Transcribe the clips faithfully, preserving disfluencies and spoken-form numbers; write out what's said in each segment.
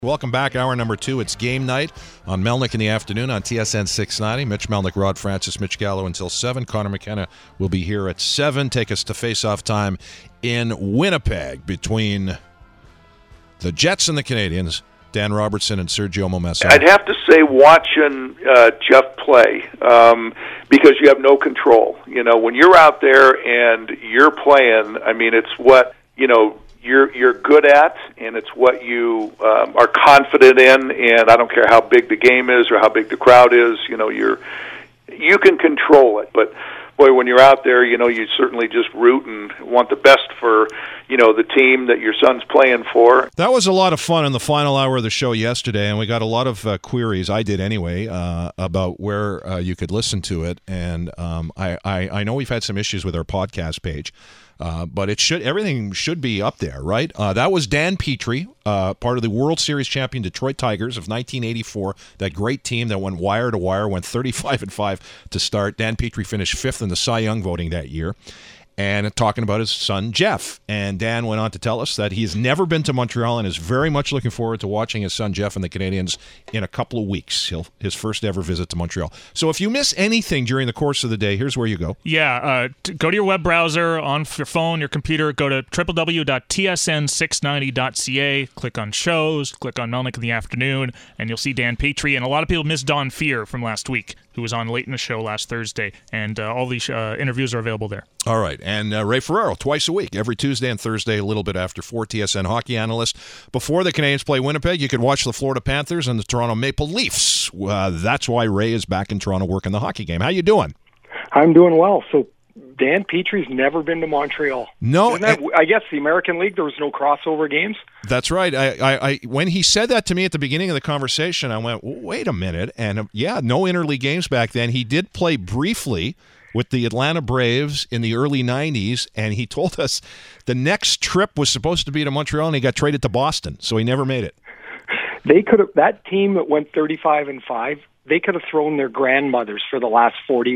Welcome back. Hour number two. It's game night on Melnick in the afternoon on T S N six ninety. Mitch Melnick, Rod Francis, Mitch Gallo until seven. Connor McKenna will be here at seven. Take us to face-off time in Winnipeg between the Jets and the Canadians. Dan Robertson and Sergio Momesso. I'd have to say watching uh, Jeff play um, because you have no control. You know, when you're out there and you're playing, I mean, it's what, you know, you're you're good at, and it's what you um, are confident in, and I don't care how big the game is or how big the crowd is, you know, you're you can control it. But boy, when you're out there, you know, you certainly just root and want the best for, you know, the team that your son's playing for. That was a lot of fun in the final hour of the show yesterday, and we got a lot of uh, queries, I did anyway, uh, about where uh, you could listen to it. And um, I, I, I know we've had some issues with our podcast page. Uh, but it should everything should be up there, right? Uh, that was Dan Petrie, uh, part of the World Series champion Detroit Tigers of nineteen eighty-four. That great team that went wire to wire, went thirty-five and five to start. Dan Petrie finished fifth in the Cy Young voting that year. And talking about his son, Jeff. And Dan went on to tell us that he's never been to Montreal and is very much looking forward to watching his son, Jeff, and the Canadians in a couple of weeks. He'll his first ever visit to Montreal. So if you miss anything during the course of the day, here's where you go. Yeah, uh, t- go to your web browser, on your phone, your computer, go to w w w dot t s n six ninety dot c a, click on shows, click on Melnick in the afternoon, and you'll see Dan Petrie. And a lot of people missed Don Fear from last week, who was on late in the show last Thursday, and uh, all these uh, interviews are available there. All right, and uh, Ray Ferraro, twice a week, every Tuesday and Thursday, a little bit after four, T S N hockey analyst. Before the Canadians play Winnipeg, you could watch the Florida Panthers and the Toronto Maple Leafs. Uh, that's why Ray is back in Toronto working the hockey game. How you doing? I'm doing well. So Dan Petrie's never been to Montreal. No. That, I guess the American League, there was no crossover games. That's right. I, I, I, when he said that to me at the beginning of the conversation, I went, wait a minute. And uh, yeah, no interleague games back then. He did play briefly with the Atlanta Braves in the early nineties, and he told us the next trip was supposed to be to Montreal, and he got traded to Boston, so he never made it. They could have that team that went thirty-five and five. They could have thrown their grandmothers for the last forty,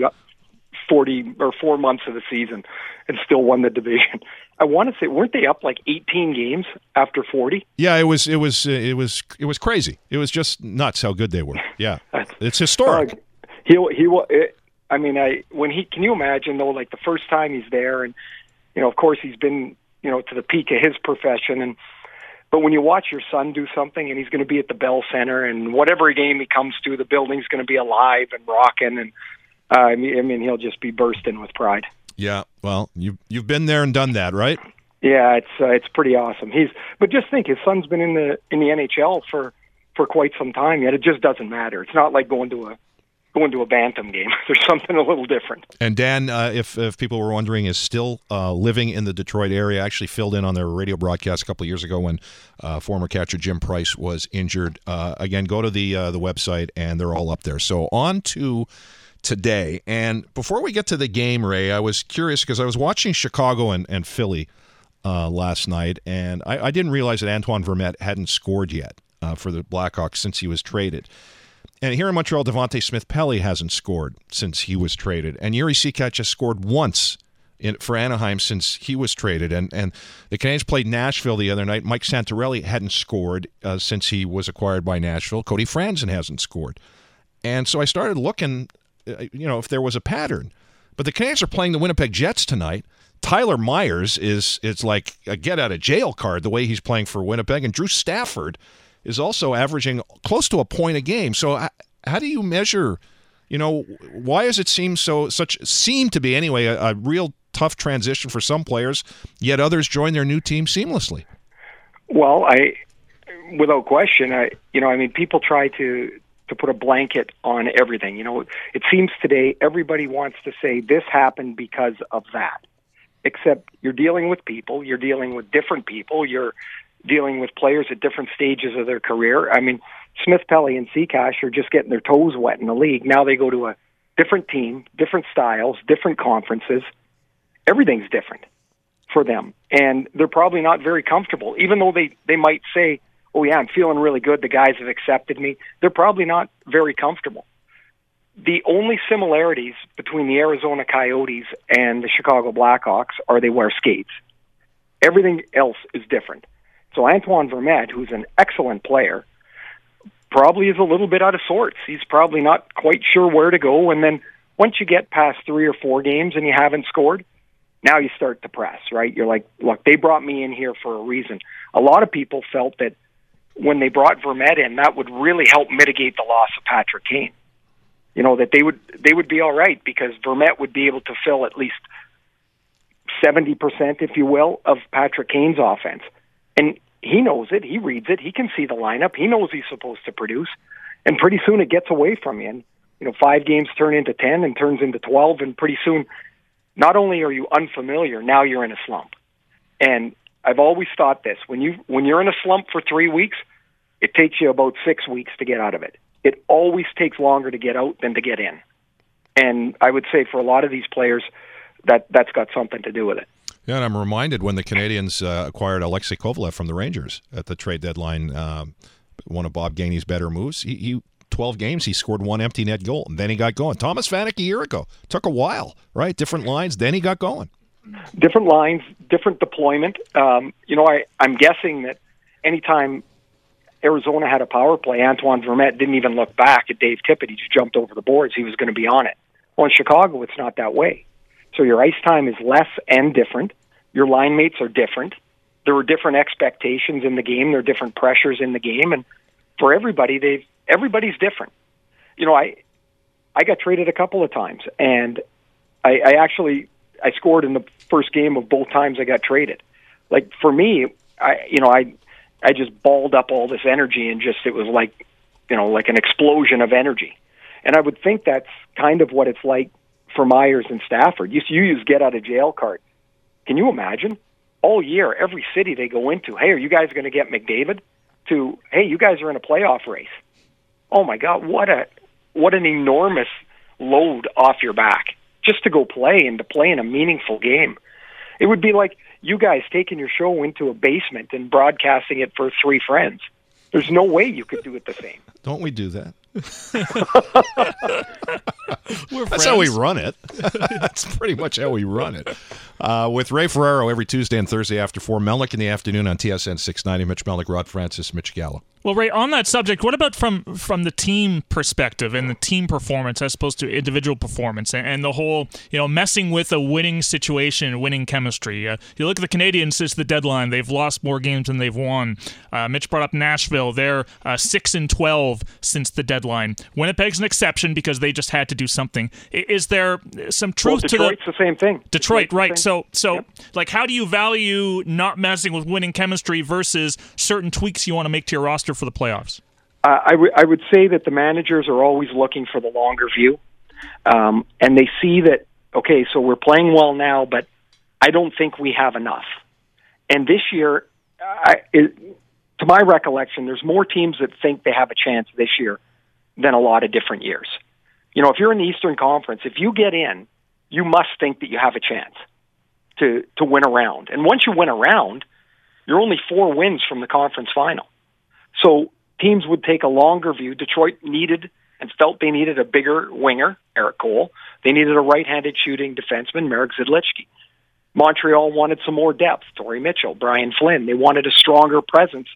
forty or four months of the season, and still won the division. I want to say, weren't they up like eighteen games after forty? Yeah, it was. It was. It was. It was crazy. It was just nuts how good they were. Yeah, it's historic. Uh, he he will. I mean, I when he can you imagine though? Like the first time he's there, and you know, of course, he's been you know to the peak of his profession, and but when you watch your son do something, and he's going to be at the Bell Center, and whatever game he comes to, the building's going to be alive and rocking, and uh, I mean, I mean, he'll just be bursting with pride. Yeah, well, you you've been there and done that, right? Yeah, it's uh, it's pretty awesome. He's but just think, his son's been in the in the N H L for for quite some time. Yet it just doesn't matter. It's not like going to a going to a Bantam game. There's something a little different. And Dan, uh, if if people were wondering, is still uh, living in the Detroit area. Actually filled in on their radio broadcast a couple of years ago when uh, former catcher Jim Price was injured. Uh, again, go to the uh, the website, and they're all up there. So on to today. And before we get to the game, Ray, I was curious because I was watching Chicago and, and Philly uh, last night, and I, I didn't realize that Antoine Vermette hadn't scored yet uh, for the Blackhawks since he was traded. And here in Montreal, Devontae Smith-Pelly hasn't scored since he was traded. And Yuri Sekat just scored once in, for Anaheim since he was traded. And and the Canadiens played Nashville the other night. Mike Santorelli hadn't scored uh, since he was acquired by Nashville. Cody Franzen hasn't scored. And so I started looking, uh, you know, if there was a pattern. But the Canadiens are playing the Winnipeg Jets tonight. Tyler Myers is it's like a get-out-of-jail card the way he's playing for Winnipeg. And Drew Stafford is also averaging close to a point a game. So how, how do you measure, you know, why does it seem so, such, seem to be anyway, a, a real tough transition for some players, yet others join their new team seamlessly? Well, I, without question, I, you know, I mean, people try to, to put a blanket on everything. You know, it seems today everybody wants to say this happened because of that, except you're dealing with people, you're dealing with different people, you're dealing with players at different stages of their career. I mean, Smith-Pelly and Seacash are just getting their toes wet in the league. Now they go to a different team, different styles, different conferences. Everything's different for them. And they're probably not very comfortable. Even though they, they might say, oh, yeah, I'm feeling really good, the guys have accepted me, they're probably not very comfortable. The only similarities between the Arizona Coyotes and the Chicago Blackhawks are they wear skates. Everything else is different. So Antoine Vermette, who's an excellent player, probably is a little bit out of sorts. He's probably not quite sure where to go. And then once you get past three or four games and you haven't scored, now you start to press, right? You're like, look, they brought me in here for a reason. A lot of people felt that when they brought Vermette in, that would really help mitigate the loss of Patrick Kane. You know, that they would they would be all right because Vermette would be able to fill at least seventy percent, if you will, of Patrick Kane's offense. And he knows it. He reads it. He can see the lineup. He knows he's supposed to produce. And pretty soon it gets away from you. And, you know, five games turn into ten and turns into twelve. And pretty soon, not only are you unfamiliar, now you're in a slump. And I've always thought this. When, you, when you're in a slump for three weeks, it takes you about six weeks to get out of it. It always takes longer to get out than to get in. And I would say for a lot of these players, that, that's got something to do with it. Yeah, and I'm reminded when the Canadians uh, acquired Alexei Kovalev from the Rangers at the trade deadline, uh, one of Bob Gainey's better moves. He, he twelve games, he scored one empty net goal, and then he got going. Thomas Vanek a year ago. Took a while, right? Different lines, then he got going. Different lines, different deployment. Um, you know, I, I'm guessing that anytime Arizona had a power play, Antoine Vermette didn't even look back at Dave Tippett. He just jumped over the boards. He was going to be on it. Well, in Chicago, it's not that way. So your ice time is less and different. Your line mates are different. There are different expectations in the game. There are different pressures in the game. And for everybody, they've everybody's different. You know, I I got traded a couple of times, and I, I actually I scored in the first game of both times I got traded. Like, for me, I you know, I I just balled up all this energy and just, it was like, you know, like an explosion of energy. And I would think that's kind of what it's like for Myers and Stafford. You, you use get out of jail card. Can you imagine? All year, every city they go into, hey, are you guys going to get McDavid? To, hey, you guys are in a playoff race. Oh my God, what a what an enormous load off your back just to go play and to play in a meaningful game. It would be like you guys taking your show into a basement and broadcasting it for three friends. There's no way you could do it the same. Don't we do that? We're That's how we run it. That's pretty much how we run it. Uh, with Ray Ferraro every Tuesday and Thursday after four, Melnick in the afternoon on T S N six ninety. Mitch Melnick, Rod Francis, Mitch Gallo. Well, Ray, on that subject, what about from from the team perspective and the team performance as opposed to individual performance and, and the whole, you know, messing with a winning situation, winning chemistry? Uh, you look at the Canadians since the deadline; they've lost more games than they've won. Uh, Mitch brought up Nashville; they're uh, six and twelve since the deadline. Winnipeg's an exception because they just had to do something. Is there some truth well, to the Detroit's the same thing? Detroit, right? Same. So, so yep. like, how do you value not messing with winning chemistry versus certain tweaks you want to make to your roster for the playoffs? Uh, I, w- I would say that the managers are always looking for the longer view, um, and they see that, okay, so we're playing well now, but I don't think we have enough. And this year, I, it, to my recollection, there's more teams that think they have a chance this year than a lot of different years. You know, if you're in the Eastern Conference, if you get in, you must think that you have a chance to, to win a round. And once you win a round, you're only four wins from the conference final. So teams would take a longer view. Detroit needed and felt they needed a bigger winger, Eric Cole. They needed a right-handed shooting defenseman, Marek Zidlichky. Montreal wanted some more depth, Torrey Mitchell, Brian Flynn. They wanted a stronger presence.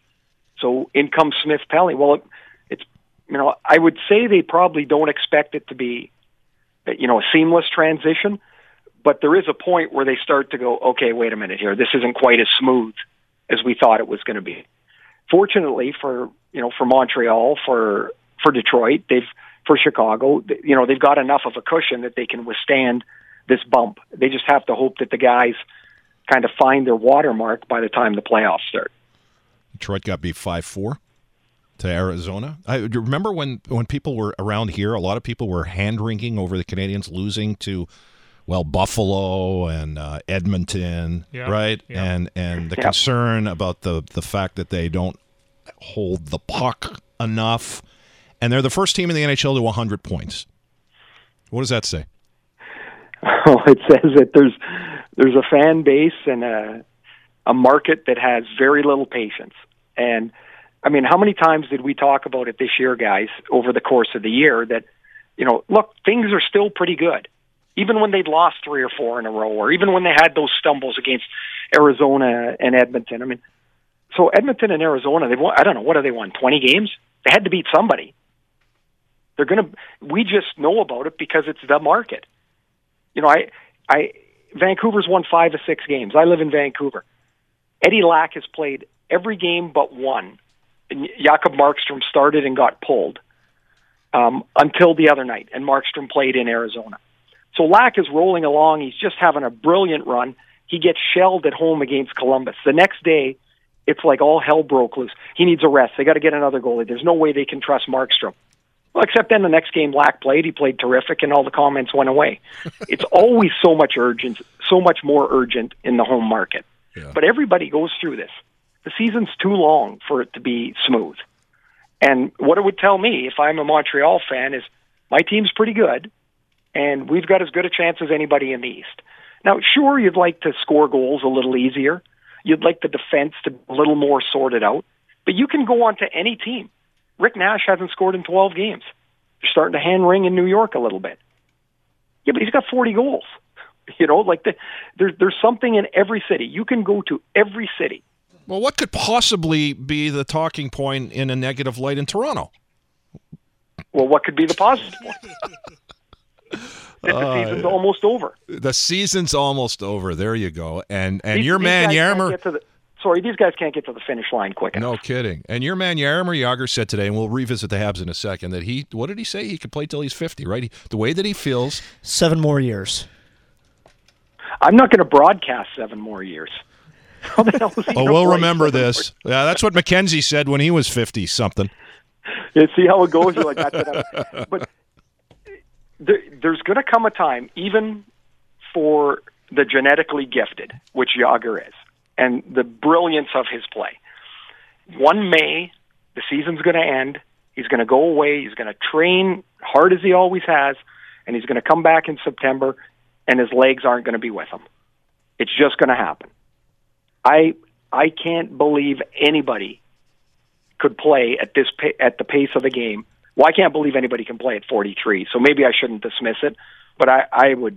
So in comes Smith Pelly. Well, it, it's, you know, I would say they probably don't expect it to be, you know, a seamless transition, but there is a point where they start to go, okay, wait a minute here. This isn't quite as smooth as we thought it was going to be. Fortunately for, you know, for Montreal, for for Detroit, they've for Chicago, you know, they've got enough of a cushion that they can withstand this bump. They just have to hope that the guys kind of find their watermark by the time the playoffs start. Detroit got beat five four to Arizona. I remember when, when people were around here, a lot of people were hand-wringing over the Canadians losing to, well, Buffalo and uh, Edmonton, yeah, right? Yeah. And and the yeah. concern about the, the fact that they don't hold the puck enough. And they're the first team in the N H L to one hundred points. What does that say? Well, it says that there's there's a fan base and a a market that has very little patience. And I mean, how many times did we talk about it this year, guys, over the course of the year that, you know, look, things are still pretty good. Even when they'd lost three or four in a row, or even when they had those stumbles against Arizona and Edmonton. I mean, so Edmonton and Arizona, they've won, I don't know, what have they won, twenty games? They had to beat somebody. They're going to. We just know about it because it's the market. You know, I, I, Vancouver's won five of six games. I live in Vancouver. Eddie Lack has played every game but one. And Jakob Markstrom started and got pulled um, until the other night, and Markstrom played in Arizona. So Lack is rolling along. He's just having a brilliant run. He gets shelled at home against Columbus. The next day, it's like all hell broke loose. He needs a rest. They got to get another goalie. There's no way they can trust Markstrom. Well, except then the next game Lack played, he played terrific, and all the comments went away. It's always so much urgent, so much more urgent in the home market. Yeah. But everybody goes through this. The season's too long for it to be smooth. And what it would tell me, if I'm a Montreal fan, is my team's pretty good, and we've got as good a chance as anybody in the East. Now, sure, you'd like to score goals a little easier. You'd like the defense to be a little more sorted out. But you can go on to any team. Rick Nash hasn't scored in twelve games. They're starting to hand wring in New York a little bit. Yeah, but he's got forty goals. You know, like the, there's there's something in every city. You can go to every city. Well, what could possibly be the talking point in a negative light in Toronto? Well, what could be the positive point? That the season's uh, almost over. The season's almost over. There you go. And and these, your these man Yarmer. Sorry, these guys can't get to the finish line quick enough. No kidding. And your man Jaromir Jagr said today, and we'll revisit the Habs in a second, that he, what did he say? He could play till he's fifty, right? He, the way that he feels. Seven more years. I'm not going to broadcast seven more years. How the hell is he oh, we'll remember this. More? Yeah, that's what McKenzie said when he was fifty-something. Yeah, see how it goes? You're like, that's it. But there, there's going to come a time, even for the genetically gifted, which Jagr is, and the brilliance of his play. One May, the season's going to end. He's going to go away. He's going to train hard as he always has, and he's going to come back in September, and his legs aren't going to be with him. It's just going to happen. I I can't believe anybody could play at this pa- at the pace of the game. Well, I can't believe anybody can play at forty-three, so maybe I shouldn't dismiss it, but I, I would.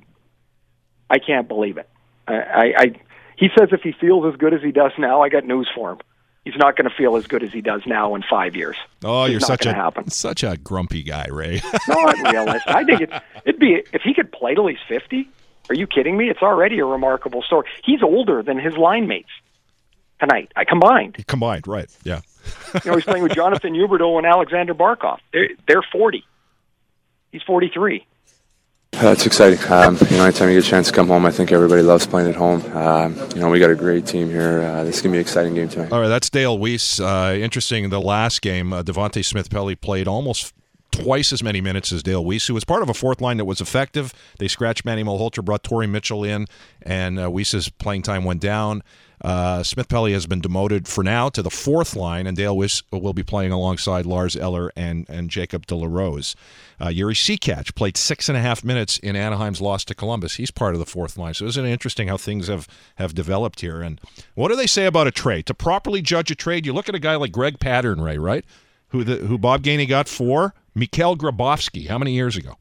I can't believe it. I, I, I he says if he feels as good as he does now, I got news for him. He's not going to feel as good as he does now in five years. Oh, it's you're such a happen. such a grumpy guy, Ray. Not realistic. I think it's, it'd be if he could play till he's fifty. Are you kidding me? It's already a remarkable story. He's older than his line mates tonight. I combined. Combined, right? Yeah. You know, he's playing with Jonathan Huberdeau and Alexander Barkov. They're they're forty. He's forty-three. Uh, it's exciting. Um, you know, anytime you get a chance to come home, I think everybody loves playing at home. Um, you know, we got a great team here. Uh, this is going to be an exciting game tonight. All right, that's Dale Weiss. Uh, interesting, the last game, uh, Devontae Smith-Pelly played almost twice as many minutes as Dale Weiss, who was part of a fourth line that was effective. They scratched Manny Malhotra, brought Torrey Mitchell in, and uh, Weiss's playing time went down. Uh, Smith-Pelly has been demoted for now to the fourth line, and Dale Weiss will be playing alongside Lars Eller and, and Jacob de la Rose. Uh, Yuri Seacatch played six and a half minutes in Anaheim's loss to Columbus. He's part of the fourth line. So isn't it interesting how things have, have developed here? And what do they say about a trade? To properly judge a trade, you look at a guy like Greg Pattern, Ray, right? Who the, who Bob Gainey got for Mikhail Grabovski. How many years ago?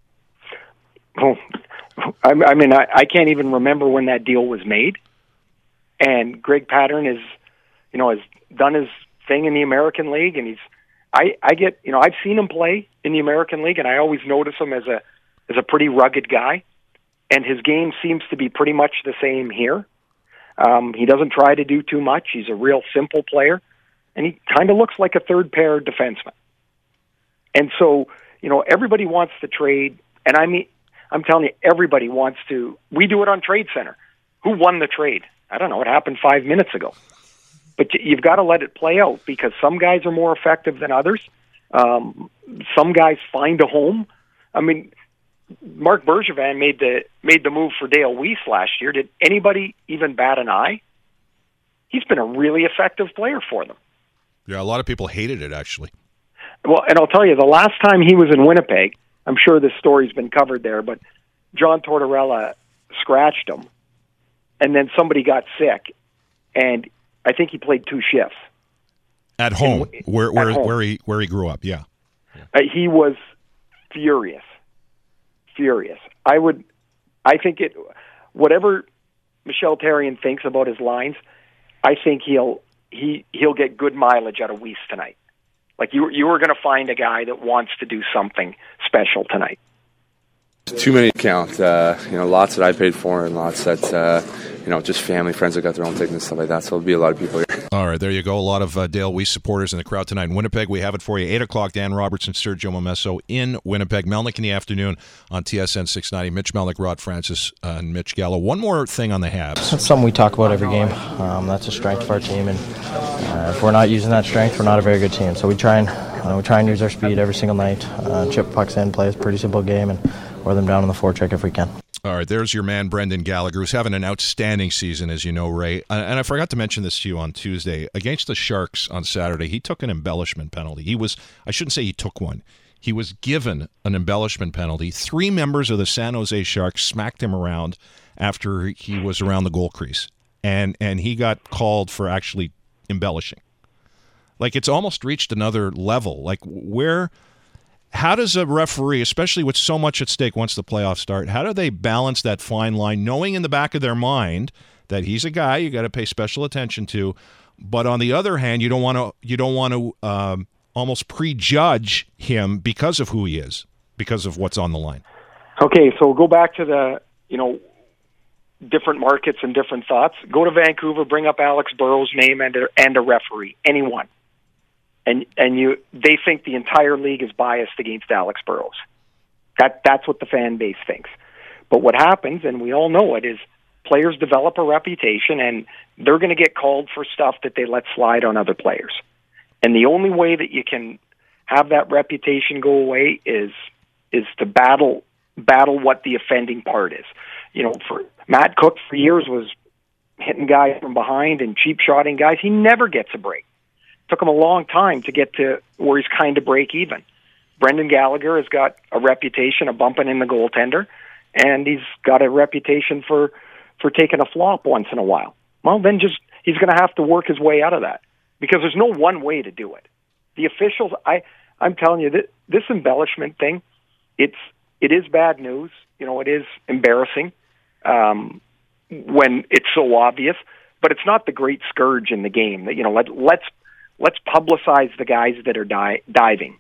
Oh, I, I mean, I, I can't even remember when that deal was made. And Greg Pattern is, you know, has done his thing in the American League, and he's. I, I get, you know, I've seen him play in the American League, and I always notice him as a as a pretty rugged guy, and his game seems to be pretty much the same here. Um, he doesn't try to do too much. He's a real simple player, and he kind of looks like a third pair defenseman. And so, you know, everybody wants to trade, and I mean, I'm telling you, everybody wants to. We do it on Trade Center. Who won the trade? I don't know. It happened five minutes ago. But you've got to let it play out because some guys are more effective than others. Um, some guys find a home. I mean, Mark Bergevin made the made the move for Dale Weiss last year. Did anybody even bat an eye? He's been a really effective player for them. Yeah, a lot of people hated it, actually. Well, and I'll tell you, the last time he was in Winnipeg, I'm sure this story's been covered there, but John Tortorella scratched him, and then somebody got sick, and I think he played two shifts at home, in, where where at home. where he where he grew up. Yeah, yeah. Uh, he was furious, furious. I would, I think it. Whatever Michel Therrien thinks about his lines, I think he'll he he'll get good mileage out of Weiss tonight. Like you, you were going to find a guy that wants to do something special tonight. Too many to count. Uh, you know, lots that I paid for and lots that, uh, you know, just family, friends that got their own tickets and stuff like that. So there'll be a lot of people here. All right, there you go. A lot of uh, Dale Weiss supporters in the crowd tonight in Winnipeg. We have it for you. eight o'clock, Dan Robertson, Sergio Momesso in Winnipeg. Melnick in the afternoon on T S N six ninety. Mitch Melnick, Rod Francis, uh, and Mitch Gallo. One more thing on the Habs. That's something we talk about every game. Um, that's a strength of our team, and uh, if we're not using that strength, we're not a very good team. So we try and uh, we try and use our speed every single night. Uh, chip pucks in, play a pretty simple game, and wear them down on the forecheck if we can. All right, there's your man, Brendan Gallagher, who's having an outstanding season, as you know, Ray. And I forgot to mention this to you on Tuesday. Against the Sharks on Saturday, he took an embellishment penalty. He was, I shouldn't say he took one. He was given an embellishment penalty. Three members of the San Jose Sharks smacked him around after he was around the goal crease. And, and he got called for actually embellishing. Like, it's almost reached another level. Like, where... How does a referee, especially with so much at stake once the playoffs start, how do they balance that fine line, knowing in the back of their mind that he's a guy you got to pay special attention to, but on the other hand, you don't want to you don't want to um, almost prejudge him because of who he is, because of what's on the line. Okay, so go back to the you know different markets and different thoughts. Go to Vancouver, bring up Alex Burrows' name and a, and a referee, anyone. And and you, they think the entire league is biased against Alex Burrows. That that's what the fan base thinks. But what happens, and we all know it, is players develop a reputation, and they're going to get called for stuff that they let slide on other players. And the only way that you can have that reputation go away is is to battle battle what the offending part is. You know, for Matt Cook for years was hitting guys from behind and cheap shotting guys. He never gets a break. Took him a long time to get to where he's kind of break even. Brendan Gallagher has got a reputation of bumping in the goaltender, and he's got a reputation for, for taking a flop once in a while. Well, then just he's going to have to work his way out of that because there's no one way to do it. The officials, I, I'm telling you, that this embellishment thing, it's it is bad news. You know, it is embarrassing um, when it's so obvious, but it's not the great scourge in the game. That you know, let, let's. Let's publicize the guys that are di- diving.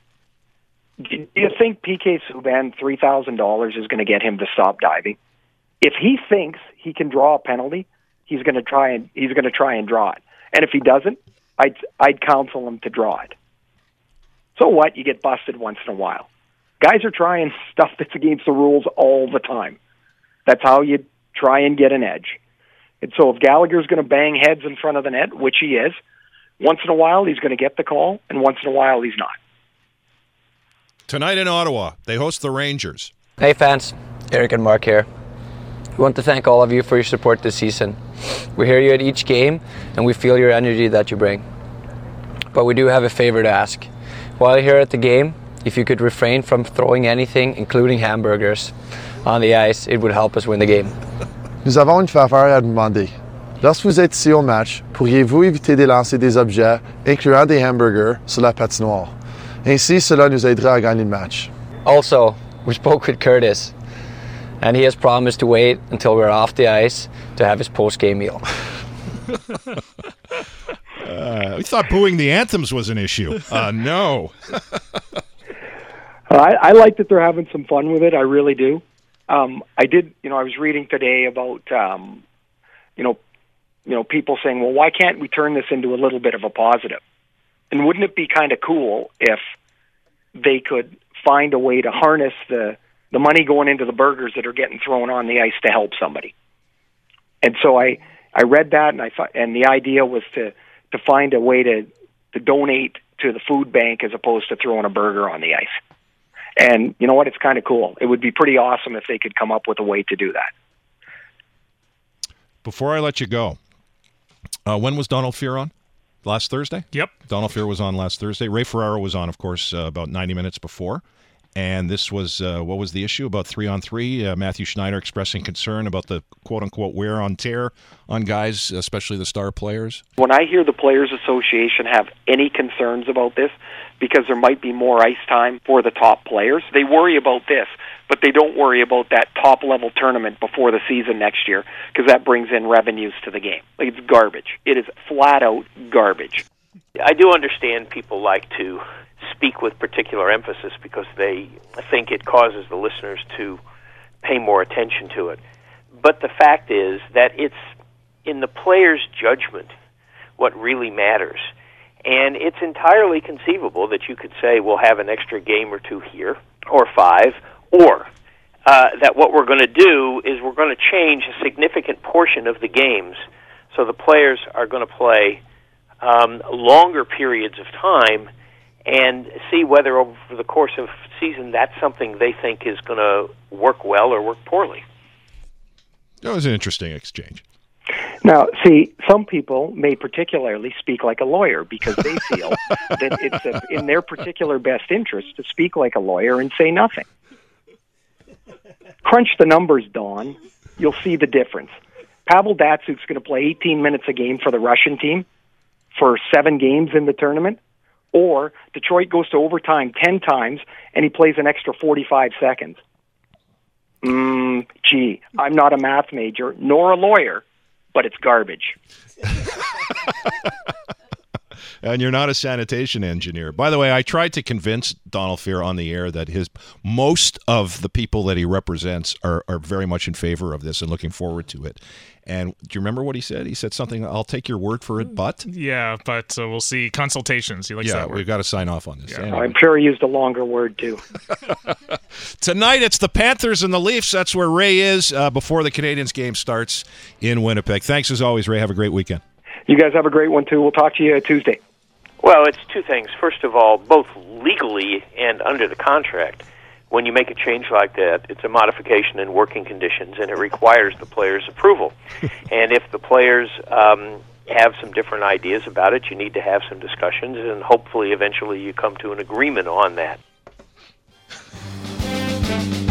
Do you think P K Subban three thousand dollars is going to get him to stop diving? If he thinks he can draw a penalty, he's going to try and he's going to try and draw it. And if he doesn't, I'd I'd counsel him to draw it. So what? You get busted once in a while. Guys are trying stuff that's against the rules all the time. That's how you try and get an edge. And so if Gallagher's going to bang heads in front of the net, which he is, once in a while, he's going to get the call, and once in a while, he's not. Tonight in Ottawa, they host the Rangers. Hey fans, Eric and Mark here. We want to thank all of you for your support this season. We hear you at each game, and we feel your energy that you bring. But we do have a favor to ask. While you're here at the game, if you could refrain from throwing anything, including hamburgers, on the ice, it would help us win the game. Nous avons une faveur à demander. Lorsque vous êtes ici au match, pourriez-vous éviter de lancer des objets, incluant des hamburgers, sur la patinoire? Ainsi, cela nous aidera à gagner le match. Also, we spoke with Curtis, and he has promised to wait until we're off the ice to have his post-game meal. uh, we thought booing the anthems was an issue. Uh, no. I, I like that they're having some fun with it. I really do. Um, I did, you know, I was reading today about, um, you know, you know, people saying, well, why can't we turn this into a little bit of a positive? And wouldn't it be kind of cool if they could find a way to harness the, the money going into the burgers that are getting thrown on the ice to help somebody? And so I, I read that, and I thought, and the idea was to, to find a way to, to donate to the food bank as opposed to throwing a burger on the ice. And you know what? It's kind of cool. It would be pretty awesome if they could come up with a way to do that. Before I let you go, uh, when was Donald Fear on? Last Thursday? Yep. Donald Fear was on last Thursday. Ray Ferraro was on, of course, uh, about ninety minutes before. And this was, uh, what was the issue? About three on three. Uh, Matthew Schneider expressing concern about the quote-unquote wear on tear on guys, especially the star players. When I hear the Players Association have any concerns about this, because there might be more ice time for the top players, they worry about this, but they don't worry about that top-level tournament before the season next year, because that brings in revenues to the game. Like, it's garbage. It is flat-out garbage. I do understand people like to speak with particular emphasis because they think it causes the listeners to pay more attention to it. But the fact is that it's in the player's judgment what really matters. And it's entirely conceivable that you could say we'll have an extra game or two here, or five, or uh, that what we're going to do is we're going to change a significant portion of the games so the players are going to play um, longer periods of time and see whether over the course of the season that's something they think is going to work well or work poorly. That was an interesting exchange. Now, see, some people may particularly speak like a lawyer because they feel that it's a, in their particular best interest to speak like a lawyer and say nothing. Crunch the numbers, Don. You'll see the difference. Pavel Datsyuk's going to play eighteen minutes a game for the Russian team for seven games in the tournament, or Detroit goes to overtime ten times and he plays an extra forty-five seconds. Mm, gee, I'm not a math major nor a lawyer, but it's garbage. And you're not a sanitation engineer. By the way, I tried to convince Donald Fehr on the air that his most of the people that he represents are, are very much in favor of this and looking forward to it. And do you remember what he said? He said something, I'll take your word for it, but? Yeah, but uh, we'll see. Consultations. He likes yeah, that word. We've got to sign off on this. Yeah. Anyway. I'm sure he used a longer word, too. Tonight, it's the Panthers and the Leafs. That's where Ray is uh, before the Canadiens game starts in Winnipeg. Thanks as always, Ray. Have a great weekend. You guys have a great one, too. We'll talk to you Tuesday. Well, it's two things. First of all, both legally and under the contract, when you make a change like that, it's a modification in working conditions, and it requires the player's approval. And if the players um, have some different ideas about it, you need to have some discussions, and hopefully eventually you come to an agreement on that.